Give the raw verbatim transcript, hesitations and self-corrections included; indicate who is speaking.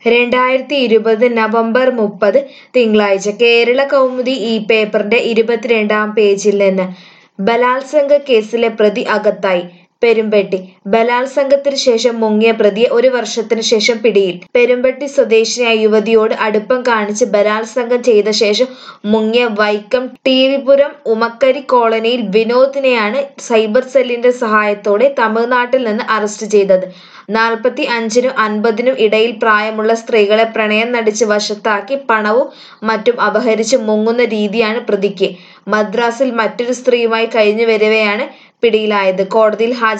Speaker 1: രണ്ടായിരത്തി ഇരുപത് നവംബർ മുപ്പത് തിങ്കളാഴ്ച കേരള കൗമുദി ഈ പേപ്പറിന്റെ ഇരുപത്തിരണ്ടാം പേജിൽ നിന്ന് ബലാത്സംഗ കേസിലെ പ്രതി അകത്തായി. പെരുമ്പട്ടി ബലാത്സംഗത്തിന് ശേഷം മുങ്ങിയ പ്രതിയെ ഒരു വർഷത്തിന് ശേഷം പിടിയിൽ. പെരുമ്പട്ടി സ്വദേശിനിയായ യുവതിയോട് അടുപ്പം കാണിച്ച് ബലാത്സംഗം ചെയ്ത ശേഷം മുങ്ങിയ വൈക്കം ടി വി പുരം ഉമക്കരി കോളനിയിൽ വിനോദിനെയാണ് സൈബർ സെല്ലിന്റെ സഹായത്തോടെ തമിഴ്നാട്ടിൽ നിന്ന് അറസ്റ്റ് ചെയ്തത്. നാൽപ്പത്തി അഞ്ചിനും അൻപതിനും ഇടയിൽ പ്രായമുള്ള സ്ത്രീകളെ പ്രണയം നടിച്ച് വശത്താക്കി പണവും മറ്റും അപഹരിച്ച് മുങ്ങുന്ന രീതിയാണ് പ്രതിക്ക്. മദ്രാസിൽ മറ്റൊരു സ്ത്രീയുമായി കഴിഞ്ഞു വരവെയാണ് പിടിയിലായത്. കോടതിയിൽ ഹാജരാക്കിയ